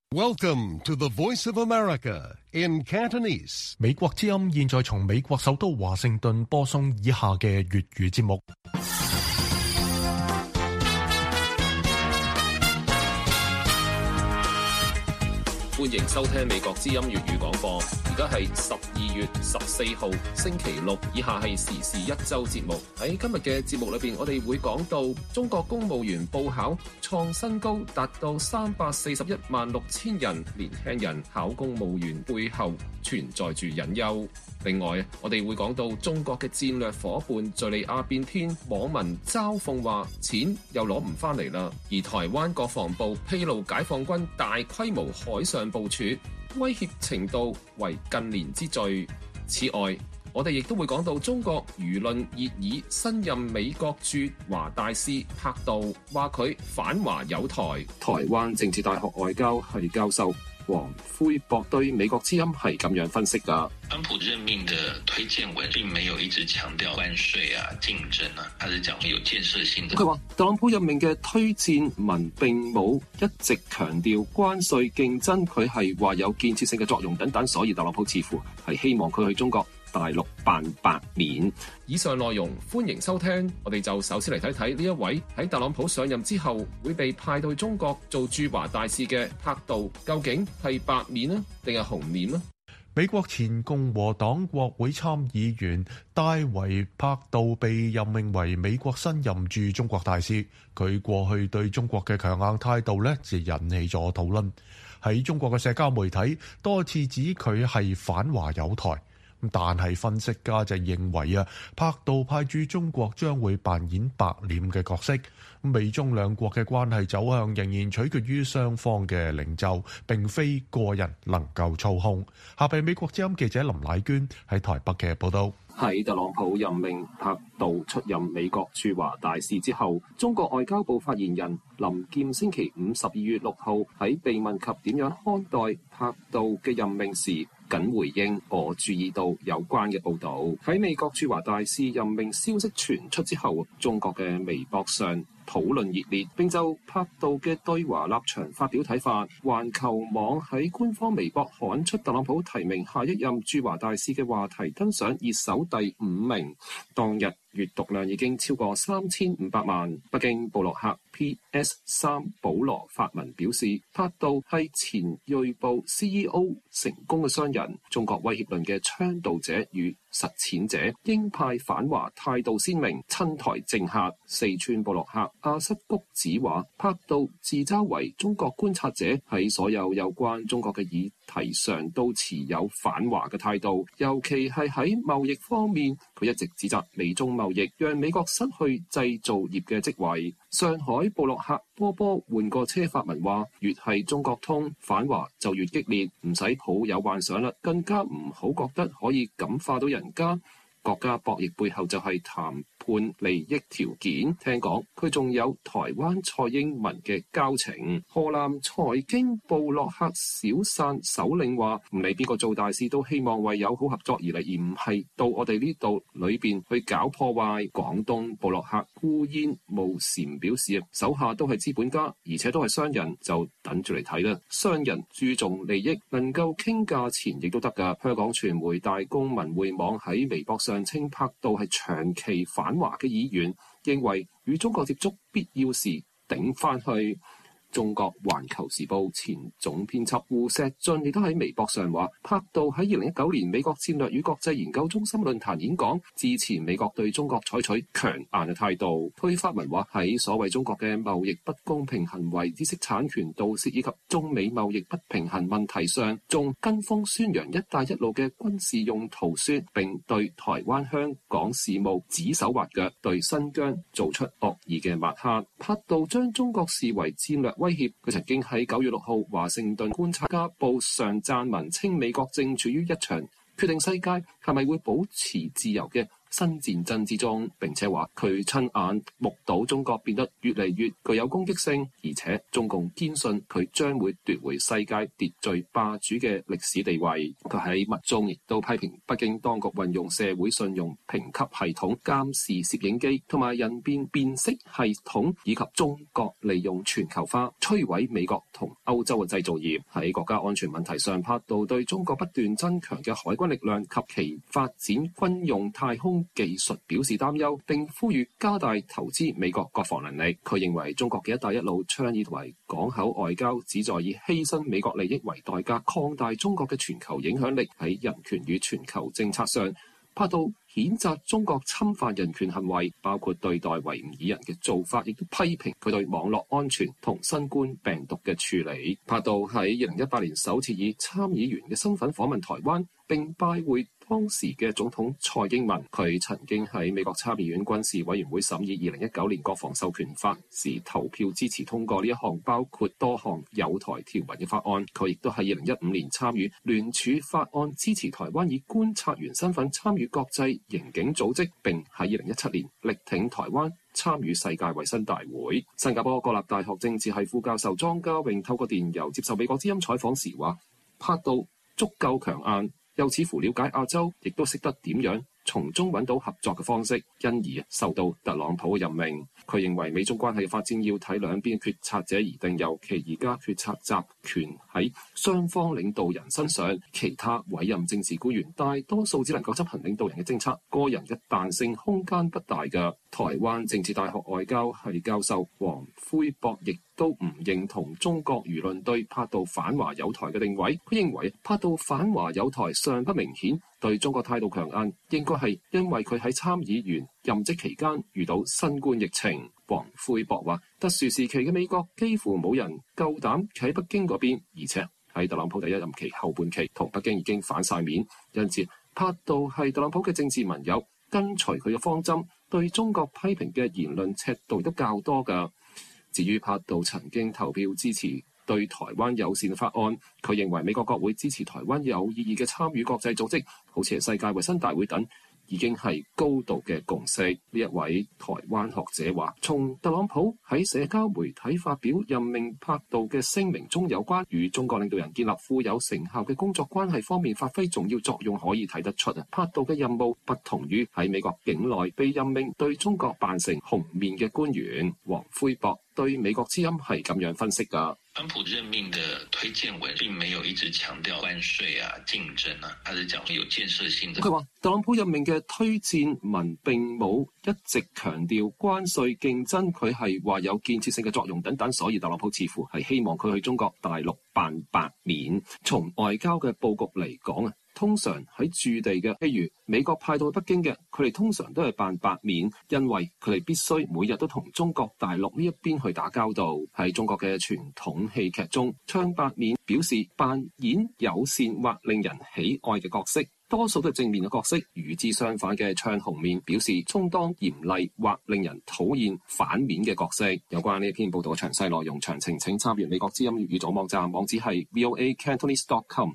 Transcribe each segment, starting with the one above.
Welcome to the Voice of America in Cantonese. 美國之音現在從美國首都華盛頓播送以下嘅粵語節目。 歡迎收聽美國之音粵語廣播，而家係12月14號星期六，以下係時事一周節目。喺今日嘅節目裏邊，我哋會講到中國公務員報考創新高，達到341萬6千人，年輕人考公務員背後存在住隱憂。另外，我哋會講到中國嘅戰略夥伴敘利亞變天，網民嘲諷話錢又攞唔翻嚟啦。而台灣國防部披露解放軍大規模海上部署，威脅程度為近年之最。此外，我哋亦都會講到中國輿論熱議新任美國駐華大使柏杜，話佢反華友台。台灣政治大學外交系教授黃輝博對美國之音係咁樣分析㗎。 川普任命的推薦文並沒有一直強調關稅啊、競爭啊，他是講有建設性的。 佢話特朗普任命嘅推薦文並冇一直強調關稅競爭，佢係話有建設性嘅作用等等，所以特朗普似乎係希望佢去中國大陸辦白臉。以上內容歡迎收聽，我哋就首先嚟睇睇呢一位喺特朗普上任之後會被派到去中國做駐華大使嘅柏杜，究竟係白面呢定係紅臉呢？ 美國前共和黨國會參議員戴維柏杜被任命為美國新任駐中國大使，佢過去對中國嘅強硬態度呢，就引起咗討論。喺中國嘅社交媒體多次指佢係反華友台。但係分析家就認為柏杜派駐中國將會扮演白臉嘅角色。美中兩國嘅關係走向仍然取決於雙方嘅領袖，並非個人能夠操控。下邊美國之音記者林乃娟喺台北嘅報道。 喺特朗普任命柏杜出任美國駐華大使之後，中國外交部發言人林劍星期五12月6號喺被問及點樣看待柏杜嘅任命時，僅回應我注意到有關嘅報導。喺美國駐華大使任命消息傳出之後，中國嘅微博上討論熱烈，並就柏杜嘅對華立場發表睇法。環球網喺官方微博刊出特朗普提名下一任駐華大使嘅話題，登上熱搜第5名。當日閱讀量已經超過3500萬。北京布洛克 PS3 保羅發文表示，柏杜係前銳步 CEO 成功嘅商人，中國威脅論嘅倡導者與實踐者，鷹派反華態度鮮明，親台政客。四川布洛克阿瑟谷子話，柏杜自嘲為中國觀察者，喺所有有關中國嘅議題上都持有反華嘅態度，尤其係喺貿易方面，佢一直指責美中貿易讓美國失去製造業嘅職位。上海布洛克波波換個車發文話，越係中國通，反華就越激烈，唔使抱有幻想啦，更加唔好覺得可以感化到人家。國家博弈背後就係談判利益條件。聽講佢仲有台灣蔡英文嘅交情。河南財經布洛克小散首領話，唔理邊個做大事都希望為友好合作而嚟，而唔係到我哋呢度裏邊去搞破壞。廣東布洛克孤煙無禪表示，手下都係資本家，而且都係商人，就等住嚟睇啦。商人注重利益，能夠傾價錢亦都得噶。香港傳媒大公文匯網喺微博上稱柏杜係長期反華嘅議員，認為與中國接觸必要時頂返去。中國環球時報前總編輯胡錫進亦都喺微博上話，柏杜喺2019年美國戰略與國際研究中心論壇演講，支持美國對中國採取強硬嘅態度。佢發文話，喺所謂中國嘅貿易不公平行為、知識產權盜竊以及中美貿易不平衡問題上，仲跟風宣揚一帶一路嘅軍事用途說，並對台灣香港事務指手畫腳，對新疆做出惡意嘅抹黑。柏杜將中國視為戰略威脅。佢曾經喺9月6號華盛頓觀察家報上撰文稱，美國正處於一場決定世界係咪會保持自由嘅新戰爭之中，並且話佢親眼目睹中國變得越嚟越具有攻擊性，而且中共堅信佢將會奪回世界秩序霸主嘅歷史地位。佢喺密中亦都批評北京當局運用社會信用評級系統、監視攝影機同埋人臉辨識系統，以及中國利用全球化摧毀美國同歐洲嘅製造業。喺國家安全問題上，柏道對中國不斷增強嘅海軍力量及其發展軍用太空技術表示擔憂，並呼籲加大投資美國國防能力。佢認為中國嘅一帶一路倡議同埋港口外交旨在以犧牲美國利益為代價，擴大中國嘅全球影響力。喺人權與全球政策上，柏道譴責中國侵犯人權行為，包括對待維吾爾人嘅做法，亦都批評佢對網絡安全同新冠病毒嘅處理。柏道喺2018年首次以參議員嘅身份訪問台灣，並拜會當時嘅總統蔡英文。佢曾經喺美國參議院軍事委員會審議2019年國防授權法時投票支持通過呢一項包括多項友台條文嘅法案。佢亦都喺2015年參與聯署法案，支持台灣以觀察員身份參與國際刑警組織，並喺2017年力挺台灣參與世界衛生大會。新加坡國立大學政治系副教授莊家穎透過電郵接受美國之音採訪時話，柏道足夠強硬，又似乎了解亞洲，亦都識得點樣從中揾到合作嘅方式，因而受到特朗普嘅任命。佢認為美中關係嘅發展要睇兩邊決策者而定，尤其而家決策集權喺雙方領導人身上，其他委任政治官員大多數只能夠執行領導人嘅政策，個人嘅彈性空間不大嘅。台灣政治大學外交系教授黃魁博亦都唔認同中國輿論對柏道反華友台嘅定位。佢認為柏道反華友台尚不明顯，對中國態度強硬，應該係因為佢喺參議員任職期間遇到新冠疫情。黃魁博話，特殊時期嘅美國幾乎冇人夠膽企喺北京嗰邊，而且喺特朗普第一任期後半期同北京已經反晒面，因此柏道係特朗普嘅政治盟友，跟隨佢嘅方針，對中國批評嘅言論尺度都較多㗎。至於柏道曾經投票支持對台灣友善嘅法案，佢認為美國國會支持台灣有意義嘅參與國際組織，好似係世界衛生大會等，已經係高度嘅共識。呢一位台灣學者話，從特朗普喺社交媒體發表任命柏道嘅聲明中有關與中國領導人建立富有成效嘅工作關係方面發揮重要作用，可以睇得出柏道嘅任務不同於喺美國境內被任命對中國扮成紅面嘅官員。黃魁博對美國之音係咁樣分析㗎。 川普任命的推薦文並沒有一直強調關稅啊、競爭啊，他是講有建設性的。 佢話特朗普任命嘅推薦文並冇一直強調關稅競爭，佢係話有建設性嘅作用等等，所以特朗普似乎係希望佢去中國大陸扮白面。從外交嘅佈局嚟講啊，通常喺駐地嘅，譬如美國派到北京嘅，佢哋通常都係扮白面，因為佢哋必須每日都同中國大陸呢一邊去打交道。喺中國嘅傳統戲劇中，唱白面表示扮演友善或令人喜愛嘅角色，多數都係正面嘅角色。與之相反嘅唱紅面表示充當嚴厲或令人討厭反面嘅角色。有關呢一篇報道嘅詳細內容詳情，請參閱美國之音粵語組網站，網址係 voacantonese.com。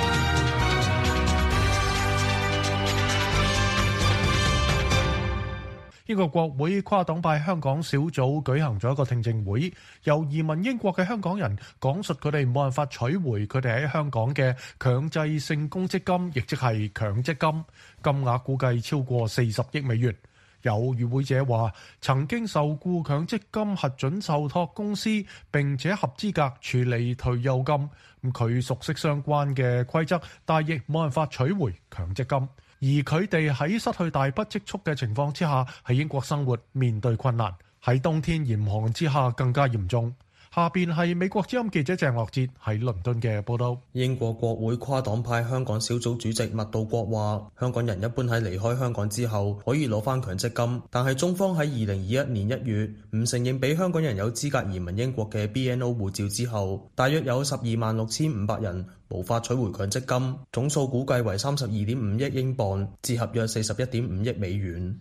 英國國會跨黨派香港小組舉行咗一個聽證會，由移民英國嘅香港人講述佢哋冇辦法取回佢哋喺香港嘅強制性公積金，亦即係強積金，金額估計超過40億美元。有與會者話曾經受僱強積金核准受託公司，並且合資格處理退休金。佢熟悉相關嘅規則，但亦冇辦法取回強積金。而佢哋喺失去大筆積蓄嘅情況之下，喺英國生活面對困難，喺冬天嚴寒之下更加嚴重。下邊係美國之音記者鄭樂哲喺倫敦嘅報道。 英國國會跨黨派香港小組主席麥道國話，香港人一般喺離開香港之後可以攞翻強積金，但係中方喺2021年1月唔承認俾香港人有資格移民英國嘅 BNO 護照之後，大約有126,500人無法取回強積金，總數估計為32.5億英鎊，折合約41.5億美元。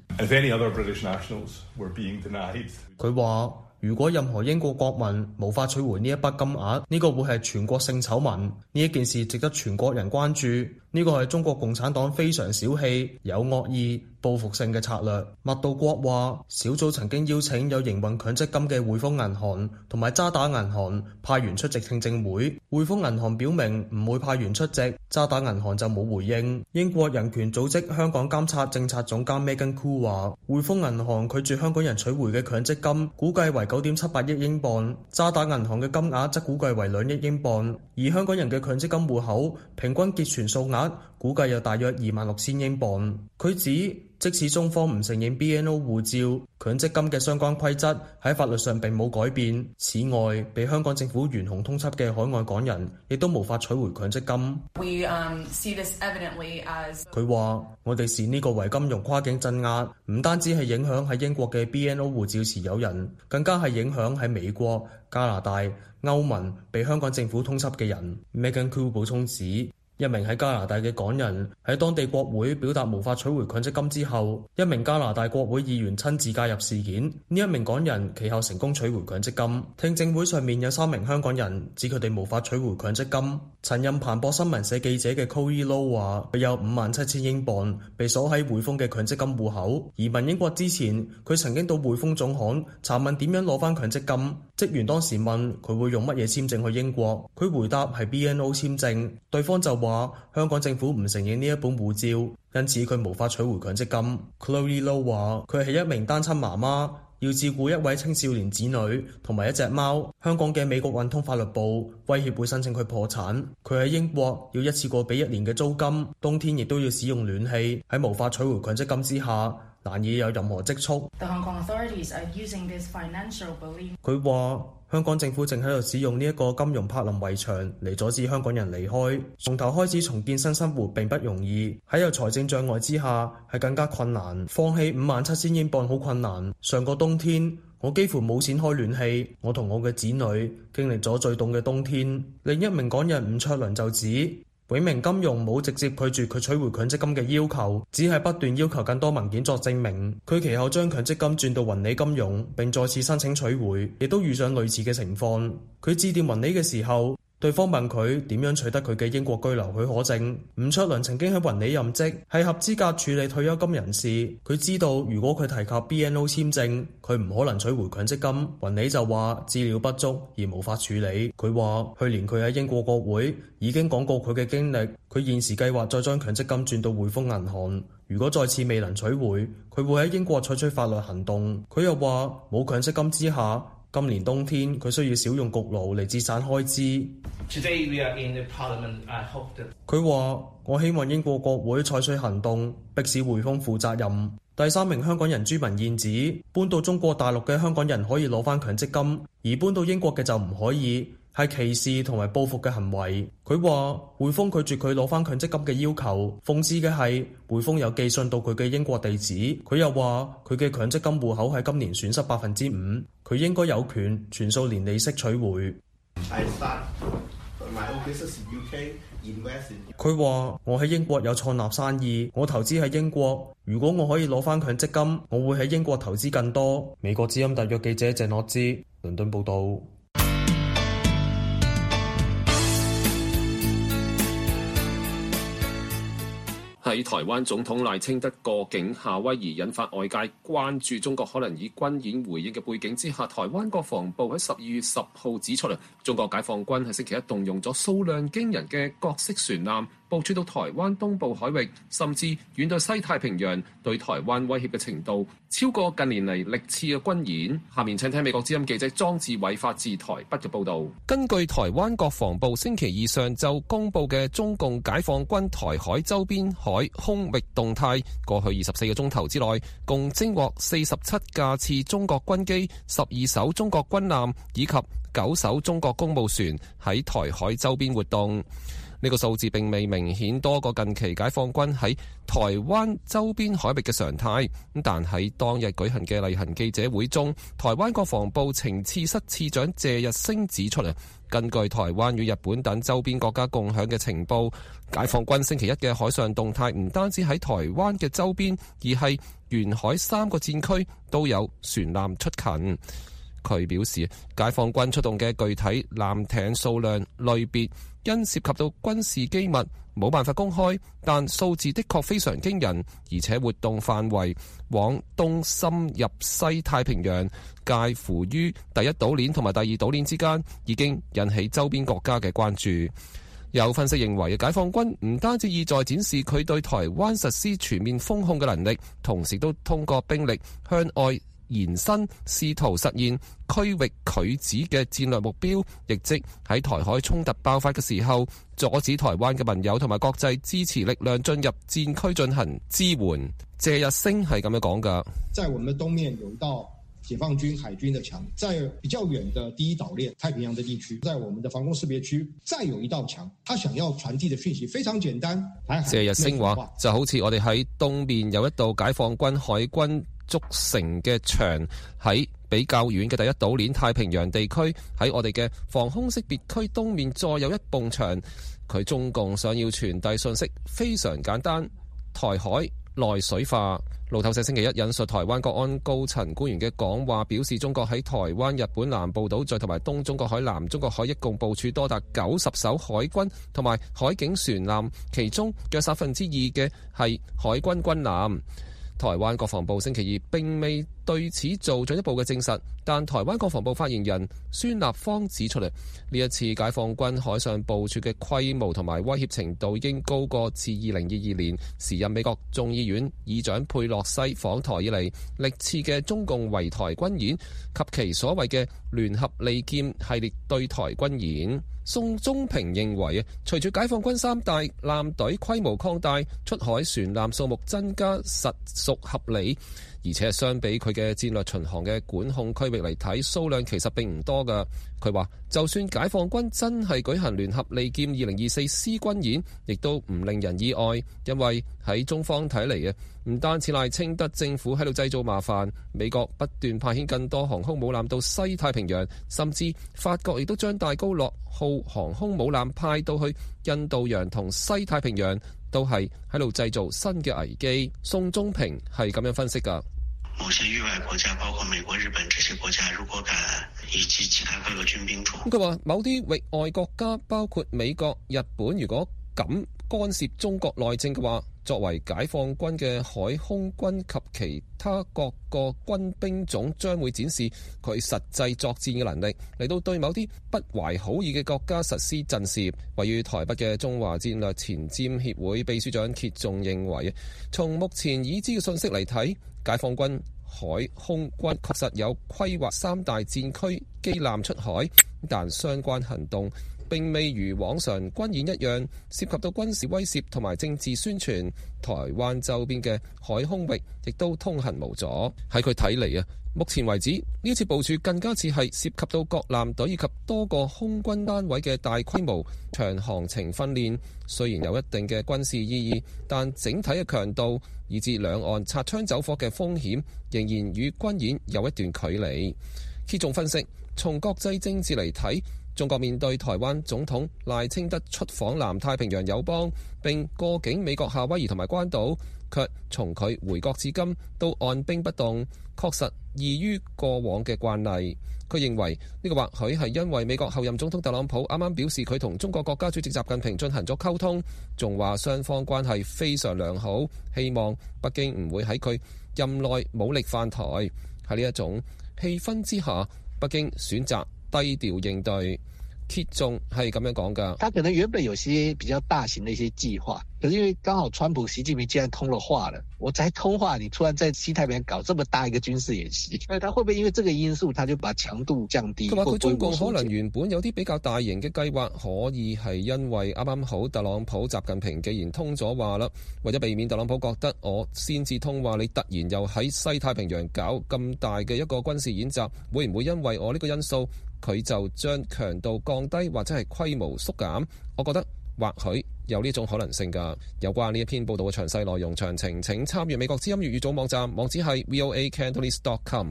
佢話如果任何英國國民無法取回呢一筆金額，呢個會係全國性醜聞。呢一件事值得全國人關注。 呢個係中國共產黨非常小氣、有惡意、報復性嘅策略。麥道國話，小組曾經邀請有營運強積金嘅匯豐銀行同埋渣打銀行派員出席聽證會，匯豐銀行表明唔會派員出席，渣打銀行就冇回應。英國人權組織香港監察政策總監 Megan Khoo 話，匯豐銀行拒絕香港人取回嘅強積金估計為9.78億英鎊，渣打銀行嘅金額則估計為2億英鎊，而香港人嘅強積金戶口平均結存數額估計有大約26,000英鎊。佢指，即使中方唔承認 BNO 護照，強積金嘅相關規則喺法律上並冇改變。此外，被香港政府懸紅通緝嘅海外港人，亦都無法取回強積金。佢話：我哋視呢個為金融跨境鎮壓，唔單止係影響喺英國嘅 BNO 護照持有人，更加係影響喺美國、加拿大、歐盟被香港政府通緝嘅人。Megan Khoo 補充指，一名喺加拿大嘅港人喺當地國會表達無法取回強積金之後，一名加拿大國會議員親自介入事件。呢一名港人其後成功取回強積金。聽證會上面有3名香港人指佢哋無法取回強積金。曾任彭博新聞社記者嘅 Chloe Low 話，佢有57,000英鎊被鎖喺匯豐嘅強積金戶口。移民英國之前，佢曾經到匯豐總行查問點樣攞翻強積金。職員當時問佢會用乜嘢簽證去英國，佢回答係 BNO 簽證。對方就話香港政府唔承認呢一本護照，因此佢無法取回強積金。Chloe Low 話佢係一名單親媽媽，要照顧一位青少年子女同埋一隻貓。香港嘅美國運通法律部威脅會申請佢破產。佢喺英國要一次過俾1年嘅租金，冬天亦都要使用暖氣。喺無法取回強積金之下，難以有任何積蓄。佢話香港政府正喺度使用呢一個金融柏林圍牆嚟阻止香港人離開，從頭開始重建新生活並不容易。喺有財政障礙之下係更加困難。放棄57,000英鎊好困難。上個冬天我幾乎冇錢開暖氣，我同我嘅子女經歷咗最凍嘅冬天。另一名港人伍卓倫就指，永明金融冇直接拒絕佢取回強積金嘅要求，只係不斷要求更多文件作證明。佢其後將強積金轉到雲理金融，並再次申請取回，亦都遇上類似嘅情況。佢致電雲理嘅時候，對方問佢點樣取得佢嘅英國居留許可證。伍卓倫曾經喺雲理任職，係合資格處理退休金人士。佢知道如果佢提及 BNO 簽證，佢唔可能取回強積金。雲理就話資料不足而無法處理。佢話去年佢喺英國國會已經講過佢嘅經歷，佢現時計劃再將強積金轉到匯豐銀行。如果再次未能取回，佢會喺英國採取法律行動。佢又話冇強積金之下，今年冬天佢需要少用焗爐嚟節省開支。佢話我希望英國國會採取行動，迫使匯豐負責任。第3名香港人朱文燕指，搬到中國大陸嘅香港人可以攞翻強積金，而搬到英國嘅就唔可以，係歧視同埋報復嘅行為。佢話匯豐拒絕佢攞翻強積金嘅要求，諷刺嘅係匯豐有寄信到佢嘅英國地址。佢又話佢嘅強積金戶口喺今年損失5%，佢應該有權全數連利息取回。佢話我喺英國有創立生意，我投資喺英國，如果我可以攞翻強積金，我會喺英國投資更多。美國之音特約記者鄭諾之倫敦報道。 喺台灣總統賴清德過境夏威夷，引發外界關注。中國可能以軍演回應嘅背景之下，台灣國防部喺12月10號指出，中國解放軍喺星期一動用咗數量驚人嘅各式船艦，部署到台灣東部海域，甚至遠到西太平洋，對台灣威脅嘅程度超過近年嚟歷次嘅軍演。下面請聽美國之音記者莊志偉發自台北嘅報導。 根據台灣國防部星期二上晝公佈嘅中共解放軍台海周邊海空域動態，過去24個鐘頭之內，共偵獲47架次中國軍機、12艘中國軍艦以及9艘中國公務船喺台海周邊活動。呢個數字並未明顯多過近期解放軍喺台灣周邊海域嘅常態，但喺當日舉行嘅例行記者會中，台灣國防部情治室次長謝日升指出，根據台灣與日本等周邊國家共享嘅情報，解放軍星期一嘅海上動態唔單止喺台灣嘅周邊，而係沿海3個戰區都有船艦出勤。 佢表示，解放軍出動嘅具體艦艇數量類別因涉及到軍事機密，冇辦法公開，但數字的確非常驚人，而且活動範圍往東深入西太平洋，介乎於第一島鏈同埋第二島鏈之間，已經引起周邊國家嘅關注。有分析認為，解放軍唔單止意在展示佢對台灣實施全面封控嘅能力，同時都通過兵力向外延伸，試圖實現區域拒止嘅戰略目標，亦即喺台海衝突爆發嘅時候，阻止台灣嘅盟友同埋國際支持力量進入戰區進行支援。謝日升係咁樣講㗎。 在我們的東面有一道解放軍海軍的牆，在比較遠的第一島鏈太平洋的地區，在我們的防空識別區再有一道牆，他想要傳遞的訊息非常簡單。 謝日升話，就好似我哋喺東面有一道解放軍海軍築成嘅牆，喺比較遠嘅第一島鏈太平洋地區，喺我哋嘅防空識別區東面再有一埲牆。佢中共想要傳遞信息非常簡單，台海內水化。路透社星期一引述台灣國安高層官員嘅講話，表示中國喺台灣、日本南部島嶼同埋東中國海、南中國海一共部署多達90艘海軍同埋海警船艦，其中約2%嘅係海軍軍艦。台灣國防部星期二並未對此做進一步嘅證實，但台灣國防部發言人孫立方指出，呢一次解放軍海上部署嘅規模同埋威脅程度已經高過自2022年時任美國眾議院議長佩洛西訪台以嚟歷次嘅中共圍台軍演及其所謂嘅聯合利劍系列對台軍演。宋忠平認為，隨住解放軍3大艦隊規模擴大，出海船艦數目增加實屬合理，而且相比佢嘅戰略巡航嘅管控區域嚟睇，數量其實並唔多㗎。佢話，就算解放軍真係舉行聯合利劍2024 C 軍演，亦都唔令人意外，因為喺中方睇嚟唔單止賴清德政府喺度製造麻煩，美國不斷派遣更多航空母艦到西太平洋，甚至法國亦都將戴高樂號航空母艦派到去印度洋同西太平洋，都係喺度製造新嘅危機。宋忠平係咁樣分析㗎。 某些域外國家，包括美國、日本這些國家，如果敢以及其他各個軍兵種， 佢話某啲域外國家，包括美國、日本，如果敢干涉中國內政嘅話，作為解放軍嘅海空軍及其他各個軍兵種將會展示佢實際作戰嘅能力，嚟到對某啲不懷好意嘅國家實施震懾。位於台北嘅中華戰略前瞻協會秘書長歇仲認為，從目前已知嘅信息嚟睇，解放軍海空軍確實有規劃3大戰區機艦出海，但相關行動並未如往常軍演一樣涉及到軍事威懾同埋政治宣傳。台灣周邊嘅海空域亦都通行無阻。喺佢睇嚟目前為止呢次部署更加似係涉及到各艦隊以及多個空軍單位嘅大規模長航程訓練。雖然有一定嘅軍事意義，但整體嘅強度以至兩岸擦槍走火嘅風險仍然與軍演有一段距離。揭仲分析，從國際政治嚟睇，中國面對台灣總統賴清德出訪南太平洋友邦並過境美國夏威夷同埋關島，卻從佢回國至今都按兵不動，確實異於過往嘅慣例。佢認為呢個或許係因為美國候任總統特朗普啱啱表示佢同中國國家主席習近平進行咗溝通，仲話雙方關係非常良好，希望北京唔會喺佢任內武力犯台。喺呢一種氣氛之下，北京選擇低調應對。揭仲係咁樣講㗎。 他可能原本有些比較大型的一些計劃，可是因為剛好川普、習近平既然通了話了，我才通話，你突然在西太平洋搞這麼大一個軍事演習，所以他會不會因為這個因素，他就把強度降低？ 佢話佢中共可能原本有啲比較大型嘅計劃，可以係因為啱啱好特朗普、習近平既然通咗話啦，為咗避免特朗普覺得我先至通話，你突然又喺西太平洋搞咁大嘅一個軍事演習，會唔會因為我呢個因素，佢就將強度降低或者係規模縮減？我覺得或許有呢種可能性㗎。有關呢一篇報道嘅詳細內容詳情，請參閱美國之音粵語組網站，網址係 voacantonese.com。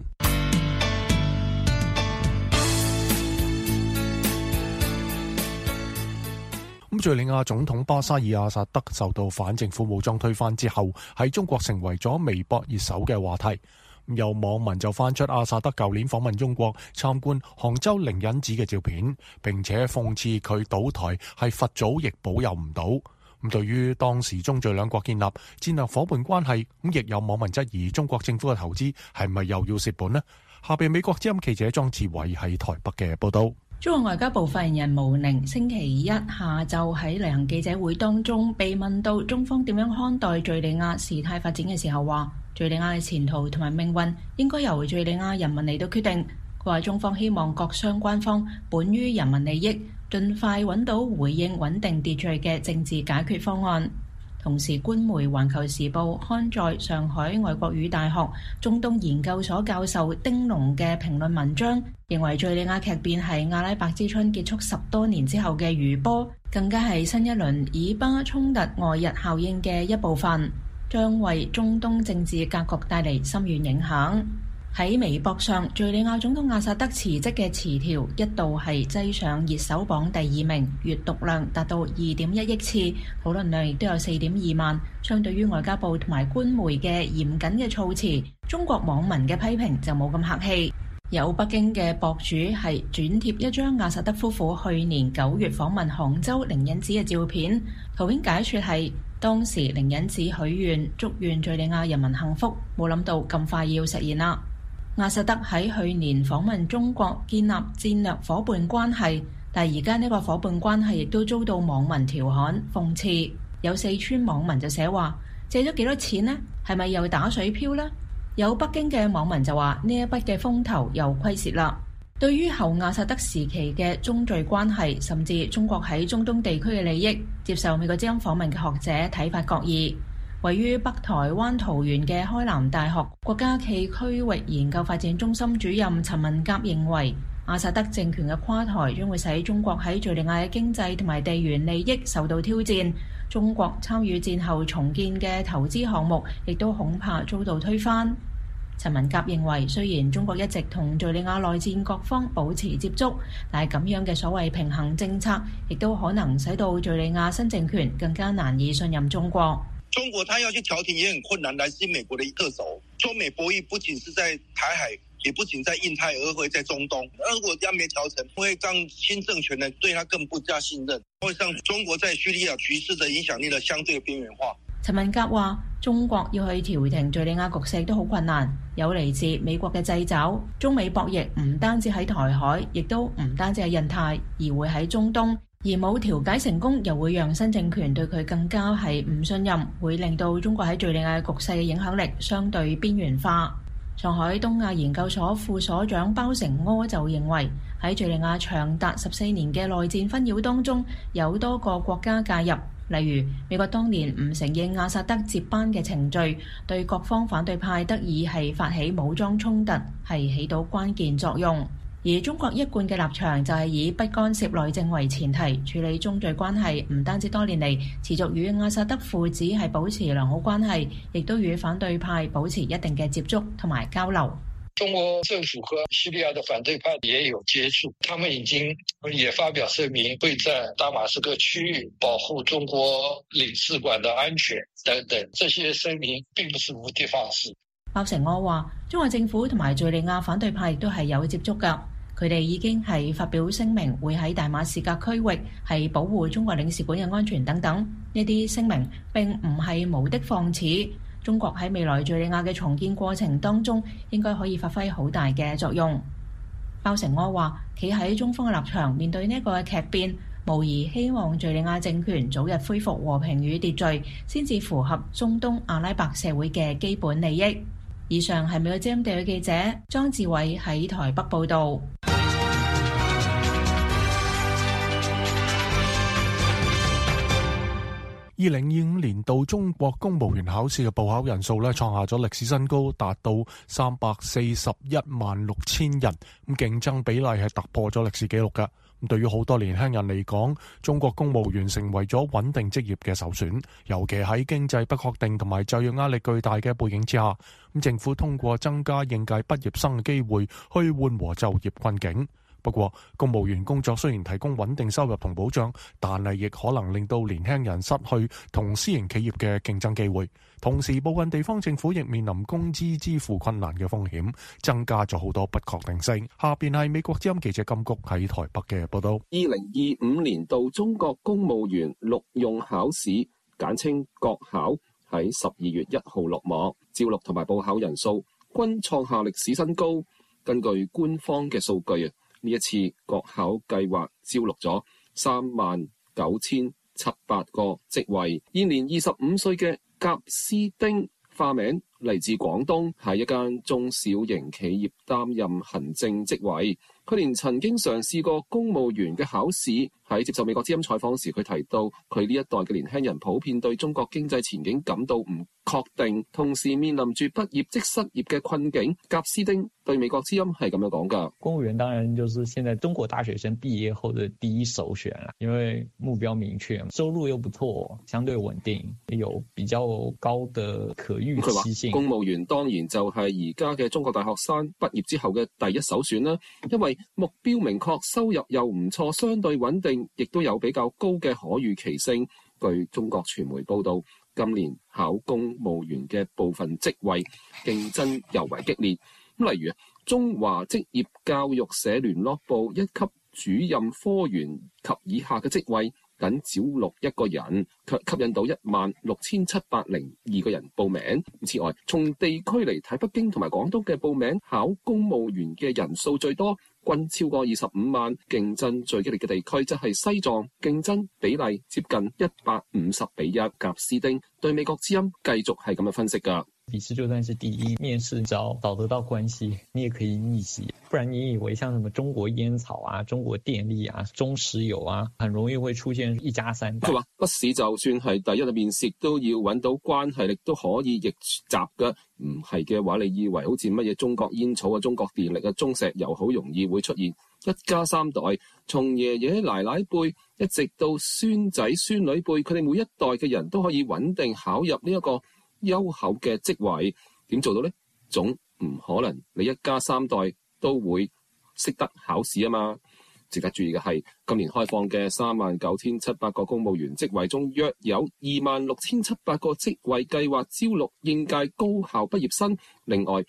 敘利亞總統巴沙爾阿薩德受到反政府武裝推翻之後，喺中國成為咗微博熱搜嘅話題。 有網民就翻出阿薩德舊年訪問中國參觀杭州靈隱寺嘅照片，並且諷刺佢倒台係佛祖亦保佑唔到。咁對於當時中敘兩國建立戰略夥伴關係，咁亦有網民質疑中國政府嘅投資係咪又要蝕本呢？下邊美國之音記者莊志偉喺台北嘅報道。 中國外交部發言人毛寧星期一下晝喺例行記者會當中被問到中方點樣看待敘利亞事態發展嘅時候，話敘利亞嘅前途同埋命運應該由敘利亞人民嚟到決定。佢話中方希望各相關方本於人民利益，盡快揾到回應穩定秩序嘅政治解決方案。同時，官媒《環球時報》刊載上海外國語大學中東研究所教授丁龍嘅評論文章，認為敘利亞劇變係阿拉伯之春結束10多年之後嘅餘波，更加係新一輪以巴衝突外溢效應嘅一部分，將為中東政治格局帶嚟深遠影響。喺微博上，敘利亞總統阿薩德辭職嘅詞條一度係擠上熱搜榜第2名，閱讀量達到2.1億次，討論量亦都有4.2萬。相對於外交部同埋官媒嘅嚴謹嘅措辭，中國網民嘅批評就冇咁客氣。有北京嘅博主係轉貼一張阿薩德夫婦去年9月訪問杭州靈隱寺嘅照片，圖片解說係當時靈隱寺許願祝願敘利亞人民幸福，冇諗到咁快要實現啦。阿薩德喺去年訪問中國，建立戰略夥伴關係，但係而家呢個夥伴關係亦都遭到網民調侃諷刺。有四川網民就寫話借咗幾多錢呢？係咪又打水漂呢？有北京嘅網民就話呢一筆嘅風頭又虧蝕啦。對於後阿薩德時期嘅中敘關係，甚至中國喺中東地區嘅利益，接受美國之音訪問嘅學者睇法各異。位於北台灣桃園嘅開南大學國家暨區域研究發展中心主任陳文甲認為，阿薩德政權嘅垮台將會使中國喺敘利亞嘅經濟同埋地緣利益受到挑戰，中國參與戰後重建嘅投資項目亦都恐怕遭到推翻。陳文甲認為，雖然中國一直同敘利亞內戰各方保持接觸，但係咁樣嘅所謂平衡政策，亦都可能使到敘利亞新政權更加難以信任中國。 中國他要去調停也很困難，來自美國的特首。中美博弈不僅是在台海，也不僅在印太，而會在中東。如果這樣沒調成，會讓新政權呢對他更不加信任，會讓中國在敘利亞局勢的影響力呢相對邊緣化。 陳文甲話：中國要去調停敘利亞局勢都好困難，有嚟自美國嘅掣肘。中美博弈唔單止喺台海，亦都唔單止喺印太，而會喺中東。而冇調解成功，又會讓新政權對佢更加係唔信任，會令到中國喺敘利亞局勢嘅影響力相對邊緣化。上海東亞研究所副所長包成柯就認為，喺敘利亞長達14年嘅內戰紛擾當中，有多個國家介入，例如美國當年唔承認阿薩德接班嘅程序，對各方反對派得以係發起武裝衝突，係起到關鍵作用。而中國一貫嘅立場就係以不干涉內政為前提，處理中敘關係，唔單止多年嚟持續與阿薩德父子係保持良好關係，亦都與反對派保持一定嘅接觸同埋交流。 中國政府和敘利亞的反對派也有接觸，他們已經也發表聲明，會在大馬士革區域保護中國領事館的安全等等。這些聲明並不是無的放矢。 包成柯話，中國政府同埋敘利亞反對派亦都係有接觸㗎，佢哋已經係發表聲明，會喺大馬士革區域係保護中國領事館嘅安全等等。呢啲聲明並唔係無的放矢，中國喺未來敘利亞嘅重建過程當中，應該可以發揮好大嘅作用。包成柯話，企喺中方嘅立場，面對呢個劇變，無疑希望敘利亞政權早日恢復和平與秩序，先至符合中東阿拉伯社會嘅基本利益。以上係美國之音地區記者莊志偉喺台北報道。 2025年度中國公務員考試嘅報考人數創下咗歷史新高，達到3416000人，咁競爭比例係突破咗歷史紀錄㗎。咁對於好多年輕人嚟講，中國公務員成為咗穩定職業嘅首選，尤其喺經濟不確定同埋就業壓力巨大嘅背景之下，咁政府通過增加應屆畢業生嘅機會去緩和就業困境。 不過，公務員工作雖然提供穩定收入同保障，但係亦可能令到年輕人失去同私營企業嘅競爭機會。同時，部分地方政府亦面臨工資支付困難嘅風險，增加咗好多不確定性。下邊係美國之音記者金谷喺台北嘅報道。 2025年度中國公務員錄用考試，簡稱國考，喺12月1號落幕，招錄同埋報考人數均創下歷史新高。根據官方嘅數據啊，呢一次國考計劃招錄咗39,700個職位。現年25歲嘅甲斯丁，化名嚟自廣東，喺一間中小型企業擔任行政職位。佢連曾經嘗試過公務員嘅考試。喺接受美國之音採訪時，佢提到佢呢一代嘅年輕人普遍對中國經濟前景感到唔確定，同時面臨住畢業即失業嘅困境。甲斯丁對美國之音係咁樣講㗎： 公務員當然就是現在中國大學生畢業後的第一首選啦，因為目標明確，收入又不錯，相對穩定，有比較高的可預期性。 公務員當然就係而家嘅中國大學生畢業之後嘅第一首選啦，因為目標明確，收入又唔錯，相對穩定，亦都有比較高嘅可預期性。據中國傳媒報道，今年考公務員嘅部分職位競爭尤為激烈。例如中華職業教育社聯絡部一級主任科員及以下嘅職位，僅招錄1個人，卻吸引到16,702個人報名。此外，從地區嚟睇，北京同埋廣東嘅報名考公務員嘅人數最多，均超過25萬。競爭最激烈嘅地區則係西藏，競爭比例接近150:1。甲斯丁對美國之音繼續係咁樣分析㗎。 筆試就算是第一，面試找得到關係，你也可以逆襲。不然你以為像什麼中國煙草啊、中國電力啊、中石油啊，很容易會出現一家三代。佢話筆試就算係第一嘅面試，都要揾到關係，亦都可以逆襲㗎。唔係嘅話，你以為好似乜嘢中國煙草啊、中國電力啊、中石油好容易會出現一家三代，從爺爺奶奶輩一直到孫仔孫女輩，佢哋每一代嘅人都可以穩定考入呢一個優厚嘅職位。點做到呢？總唔可能你一家三代都會識得考試啊嘛。值得注意嘅係，今年開放嘅39,700個公務員職位中，約有26,700個職位計劃招錄應屆高校畢業生，另外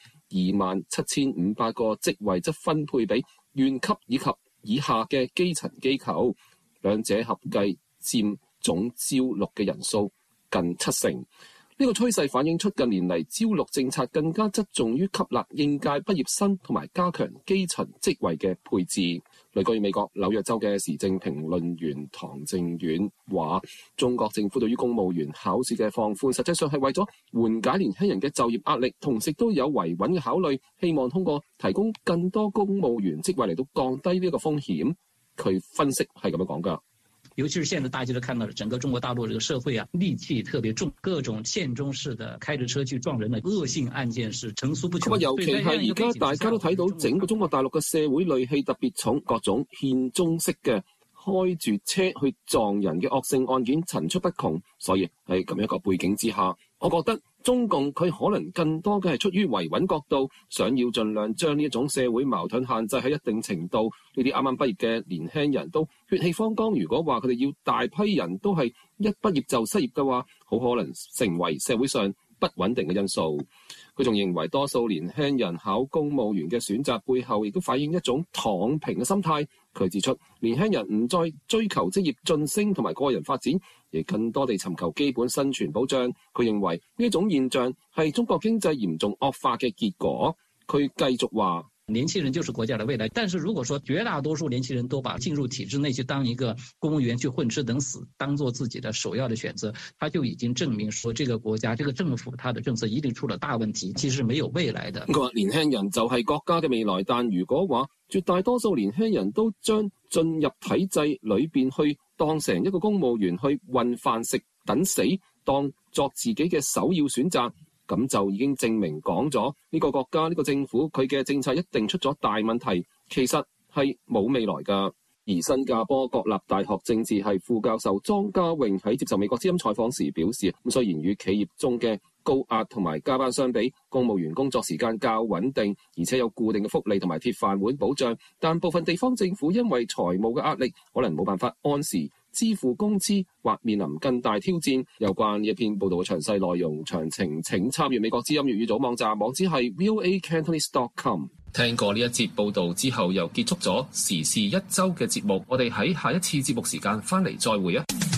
27,500個職位則分配俾縣級以及以下嘅基層機構，兩者合計佔總招錄嘅人數近70%。呢個趨勢反映出近年嚟招錄政策更加側重於吸納應屆畢業生同埋加強基層職位嘅配置。據美國紐約州嘅時政評論員唐正遠話，中國政府對於公務員考試嘅放寬，實際上係為咗緩解年輕人嘅就業壓力，同時都有維穩嘅考慮，希望通過提供更多公務員職位嚟到降低呢個風險。佢分析係咁樣講㗎。 尤其是現在大家都看到了整個中國大陸這個社會啊，戾氣特別重，各種縣中式的開着車去撞人的惡性案件是層出不窮。尤其係而家大家都睇到整個中國大陸嘅社會戾氣特別重，各種獻中式嘅開住車去撞人嘅惡性案件層出不窮。所以喺咁一個背景之下，我覺得中共佢可能更多嘅係出於維穩角度，想要盡量將呢一種社會矛盾限制喺一定程度。呢啲啱啱畢業嘅年輕人都血氣方剛，如果話佢哋要大批人都係一畢業就失業嘅話，好可能成為社會上不穩定嘅因素。佢仲認為多數年輕人考公務員嘅選擇背後，亦都反映一種躺平嘅心態。佢指出，年輕人唔再追求職業晉升同埋個人發展，而更多地尋求基本生存保障。佢認為呢種現象係中國經濟嚴重惡化嘅結果。佢繼續話， 年輕人就是國家的未來，但是如果說絕大多數年輕人都把進入體制內去當一個公務員去混吃等死當做自己的首要的選擇，他就已經證明說這個國家這個政府他的政策一定出了大問題，其實沒有未來的。 佢話年輕人就係國家嘅未來，但如果話絕大多數年輕人都將進入體制裏邊去當成一個公務員去混飯食等死，當作自己嘅首要選擇，咁就已經證明講咗呢個國家呢個政府佢嘅政策一定出咗大問題，其實係冇未來㗎。而新加坡國立大學政治系副教授莊家穎喺接受美國之音採訪時表示，咁雖然與企業中嘅高壓同埋加班相比，公務員工作時間較穩定，而且有固定嘅福利同埋鐵飯碗保障。但部分地方政府因為財務嘅壓力，可能冇辦法按時支付工資，或面臨更大挑戰。有關呢一篇報道嘅詳細內容詳情，請參閱美國之音粵語組網站，網址係 voacantonese.com。聽過呢一節報道之後，又結束咗時事一周嘅節目。我哋喺下一次節目時間翻嚟再會啊！